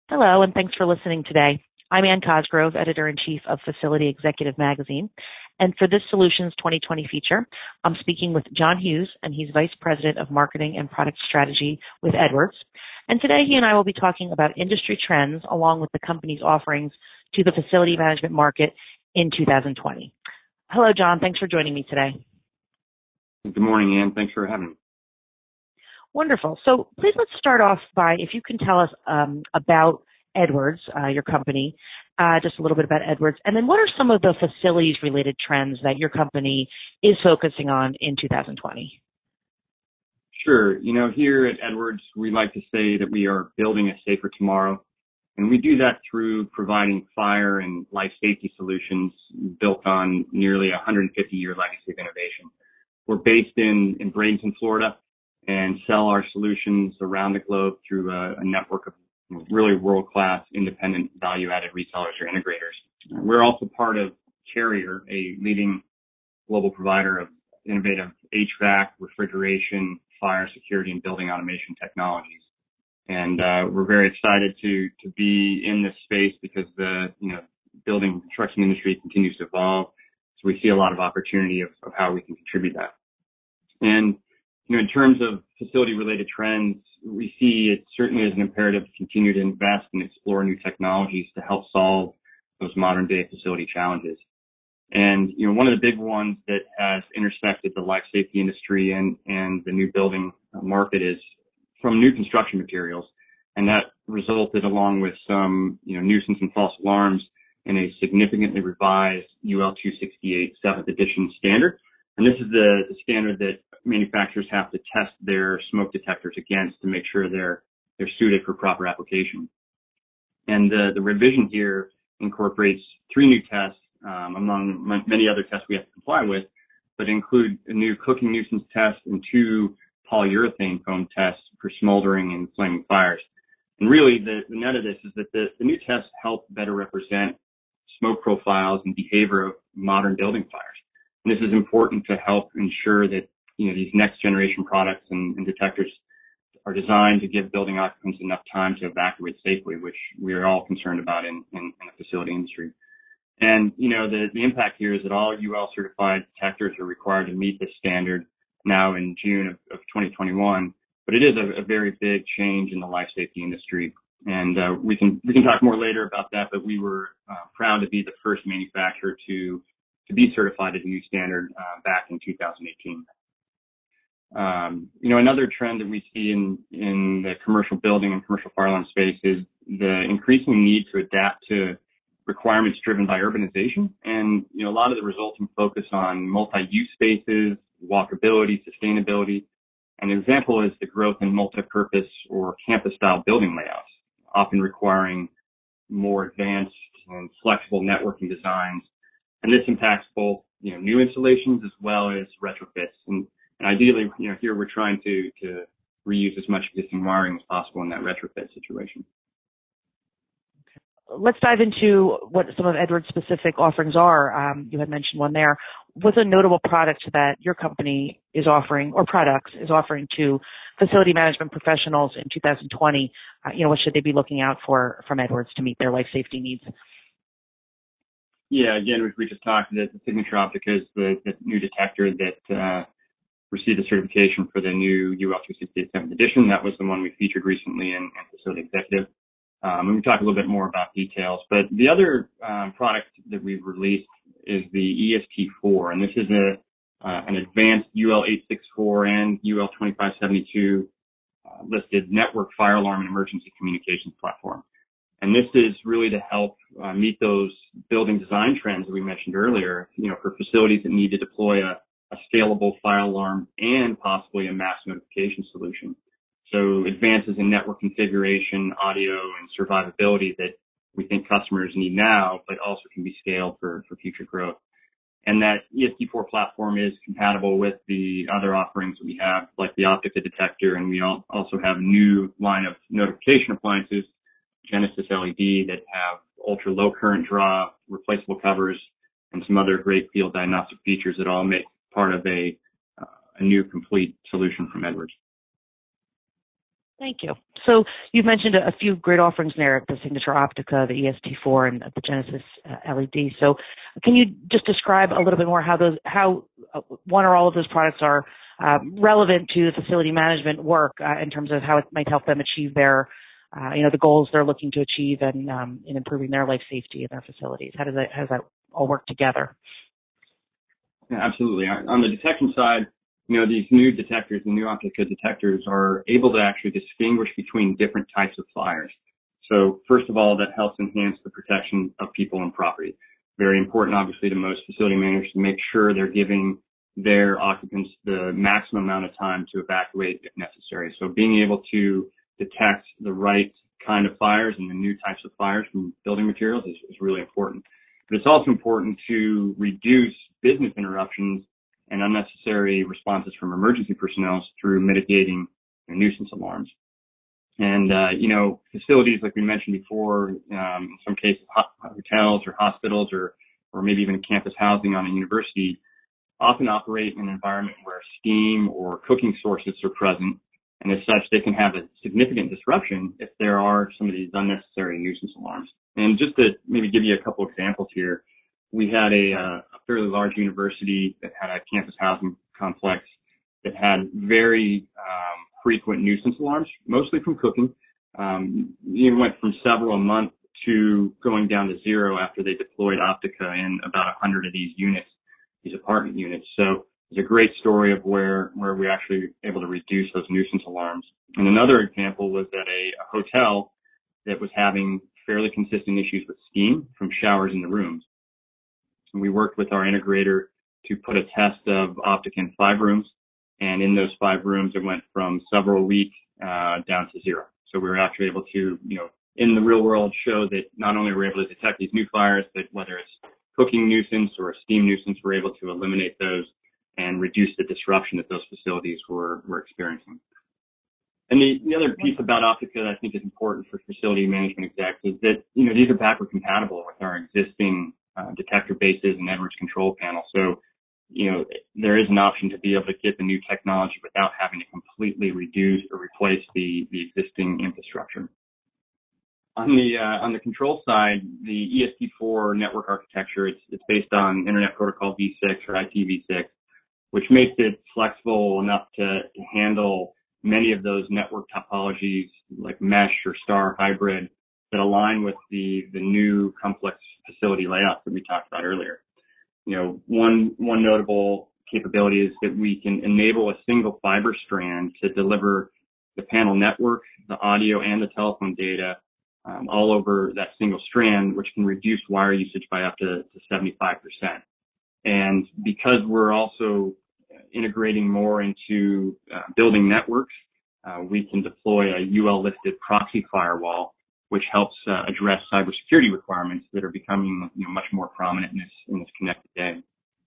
Hello, and thanks for listening today. I'm Ann Cosgrove, Editor-in-Chief of Facility Executive Magazine, and for this Solutions 2020 feature, I'm speaking with John Hughes, and he's Vice President of Marketing and Product Strategy with Edwards. And today he and I will be talking about industry trends along with the company's offerings to the facility management market in 2020. Hello, John. Thanks for joining me today. Good morning, Ann. Thanks for having me. Wonderful. So please let's start off by if you can tell us about Edwards, your company, just a little bit about Edwards, and then what are some of the facilities-related trends that your company is focusing on in 2020? Sure. Here at Edwards, we like to say that we are building a safer tomorrow, and we do that through providing fire and life safety solutions built on nearly a 150-year legacy of innovation. We're based in Bradenton, Florida, and sell our solutions around the globe through a network of really world-class independent value-added resellers or integrators. We're also part of Carrier, a leading global provider of innovative HVAC, refrigeration, fire security, and building automation technologies. And we're very excited to be in this space because the building and construction industry continues to evolve. So we see a lot of opportunity of how we can contribute that. And in terms of facility-related trends, we see it certainly as an imperative to continue to invest and explore new technologies to help solve those modern-day facility challenges. And, one of the big ones that has intersected the life safety industry and the new building market is from new construction materials. And that resulted along with some, nuisance and false alarms in a significantly revised UL 268 7th edition standard. And this is the standard that manufacturers have to test their smoke detectors against to make sure they're suited for proper application. And the revision here incorporates 3 new tests, among many other tests we have to comply with, but include a new cooking nuisance test and 2 polyurethane foam tests for smoldering and flaming fires. And really, the net of this is that the new tests help better represent smoke profiles and behavior of modern building fires. And this is important to help ensure that these next generation products and detectors are designed to give building occupants enough time to evacuate safely, which we are all concerned about in the facility industry. And, the impact here is that all UL certified detectors are required to meet this standard now in June of 2021. But it is a very big change in the life safety industry. And we can talk more later about that, but we were proud to be the first manufacturer to be certified as a new standard back in 2018. Another trend that we see in the commercial building and commercial fire alarm space is the increasing need to adapt to requirements driven by urbanization and, a lot of the resulting focus on multi-use spaces, walkability, sustainability. An example is the growth in multi-purpose or campus-style building layouts, often requiring more advanced and flexible networking designs. And this impacts both, new installations as well as retrofits. And ideally, here we're trying to reuse as much existing wiring as possible in that retrofit situation. Let's dive into what some of Edwards' specific offerings are. You had mentioned one there. What's a notable product that your company is offering or products is offering to facility management professionals in 2020? What should they be looking out for from Edwards to meet their life safety needs? Yeah, again, we just talked that the Signature Optica is the new detector that received a certification for the new UL 268 7th edition. That was the one we featured recently in Facility Executive. And we can talk a little bit more about details. But the other product that we've released is the EST4, and this is an advanced UL 864 and UL 2572 listed network fire alarm and emergency communications platform. And this is really to help meet those building design trends that we mentioned earlier, for facilities that need to deploy a scalable fire alarm and possibly a mass notification solution. So advances in network configuration, audio, and survivability that we think customers need now, but also can be scaled for future growth. And that EST4 platform is compatible with the other offerings that we have, like the Optica detector, and we also have a new line of notification appliances, Genesis LED, that have ultra low current draw, replaceable covers, and some other great field diagnostic features that all make part of a new complete solution from Edwards. Thank you. So you've mentioned a few great offerings there, the Signature Optica, the EST4, and the Genesis LED. So can you just describe a little bit more how one or all of those products are relevant to the facility management work in terms of how it might help them achieve their, the goals they're looking to achieve and in improving their life safety in their facilities? How does that all work together? Yeah, absolutely. On the detection side, these new detectors, the new Optica detectors, are able to actually distinguish between different types of fires. So first of all, that helps enhance the protection of people and property. Very important, obviously, to most facility managers to make sure they're giving their occupants the maximum amount of time to evacuate if necessary. So being able to detect the right kind of fires and the new types of fires from building materials is really important. But it's also important to reduce business interruptions and unnecessary responses from emergency personnel through mitigating nuisance alarms. And, facilities, like we mentioned before, in some cases, hotels or hospitals or maybe even campus housing on a university often operate in an environment where steam or cooking sources are present. And as such, they can have a significant disruption if there are some of these unnecessary nuisance alarms. And just to maybe give you a couple examples here, we had a fairly large university that had a campus housing complex that had very frequent nuisance alarms, mostly from cooking. It went from several a month to going down to zero after they deployed Optica in about 100 of these units, these apartment units. So it's a great story of where we actually were able to reduce those nuisance alarms. And another example was at a hotel that was having fairly consistent issues with steam from showers in the rooms. And we worked with our integrator to put a test of Optica in 5 rooms. And in those 5 rooms, it went from several weeks down to zero. So we were actually able to, in the real world, show that not only were we able to detect these new fires, but whether it's cooking nuisance or a steam nuisance, we're able to eliminate those and reduce the disruption that those facilities were experiencing. And the other piece about Optica that I think is important for facility management execs is that, these are backward compatible with our existing detector bases and Edwards control panel. So, there is an option to be able to get the new technology without having to completely reduce or replace the existing infrastructure. On the control side, the EST4 network architecture, it's based on Internet Protocol v6 or IPv6, which makes it flexible enough to handle many of those network topologies like mesh or star hybrid that align with the new complex facility layouts that we talked about earlier. One notable capability is that we can enable a single fiber strand to deliver the panel network, the audio, and the telephone data all over that single strand, which can reduce wire usage by up to 75%. And because we're also integrating more into building networks, we can deploy a UL-listed proxy firewall, which helps address cybersecurity requirements that are becoming much more prominent in this connected day.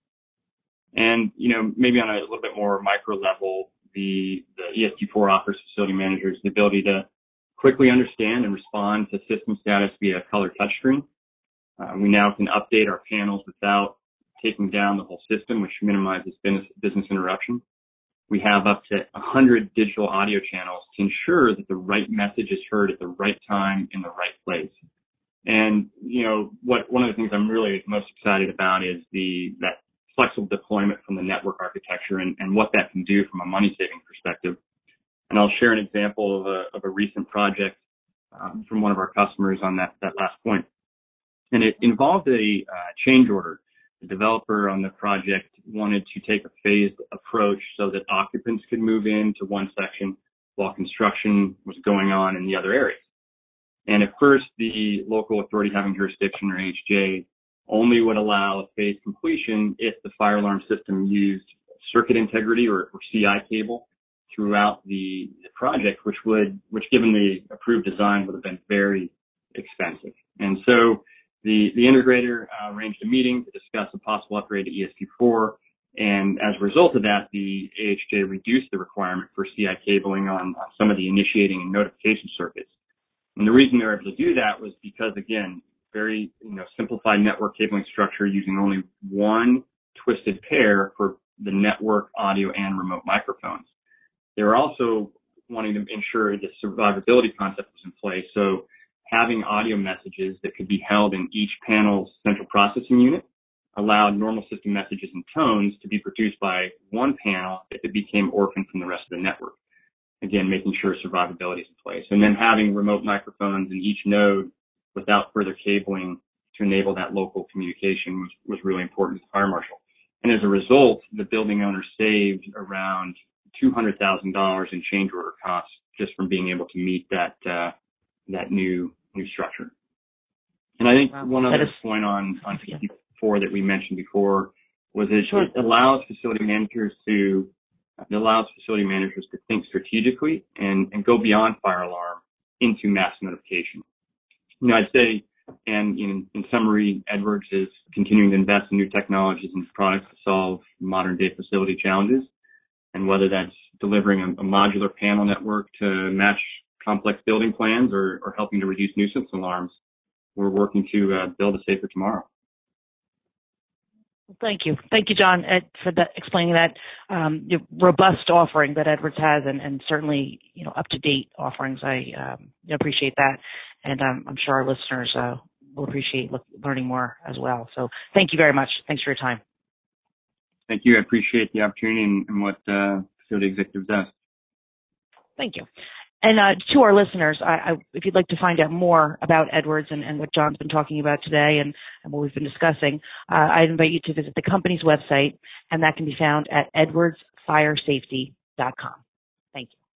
And maybe on a little bit more micro level, the EST4 offers facility managers the ability to quickly understand and respond to system status via color touchscreen. We now can update our panels without taking down the whole system, which minimizes business interruption. We have up to 100 digital audio channels to ensure that the right message is heard at the right time in the right place. And, one of the things I'm really most excited about is that flexible deployment from the network architecture and what that can do from a money-saving perspective. And I'll share an example of a recent project from one of our customers on that last point. And it involved a change order. The developer on the project wanted to take a phased approach so that occupants could move into one section while construction was going on in the other areas. And at first, the local authority having jurisdiction, or AHJ, only would allow a phased completion if the fire alarm system used circuit integrity or CI cable throughout the project, which given the approved design would have been very expensive. And so the integrator arranged a meeting to discuss a possible upgrade to EST4, and as a result of that, the AHJ reduced the requirement for CI cabling on some of the initiating and notification circuits. And the reason they were able to do that was because, again, very simplified network cabling structure using only one twisted pair for the network, audio, and remote microphones. They were also wanting to ensure the survivability concept was in place. So having audio messages that could be held in each panel's central processing unit allowed normal system messages and tones to be produced by one panel if it became orphaned from the rest of the network. Again, making sure survivability is in place. And then having remote microphones in each node without further cabling to enable that local communication was really important to the fire marshal. And as a result, the building owner saved around $200,000 in change order costs just from being able to meet that new structure. And I think one other point on 54 that we mentioned before was that it allows facility managers to think strategically and go beyond fire alarm into mass notification. You know, I'd say, and in summary, Edwards is continuing to invest in new technologies and products to solve modern day facility challenges. And whether that's delivering a modular panel network to match complex building plans or helping to reduce nuisance alarms, we're working to build a safer tomorrow. Thank you. Thank you, John, for explaining that robust offering that Edwards has and certainly, up-to-date offerings. I appreciate that. And I'm sure our listeners will appreciate learning more as well. So thank you very much. Thanks for your time. Thank you. I appreciate the opportunity and what Facility Executive does. Thank you. And to our listeners, if you'd like to find out more about Edwards and what John's been talking about today and what we've been discussing, I invite you to visit the company's website, and that can be found at edwardsfiresafety.com. Thank you.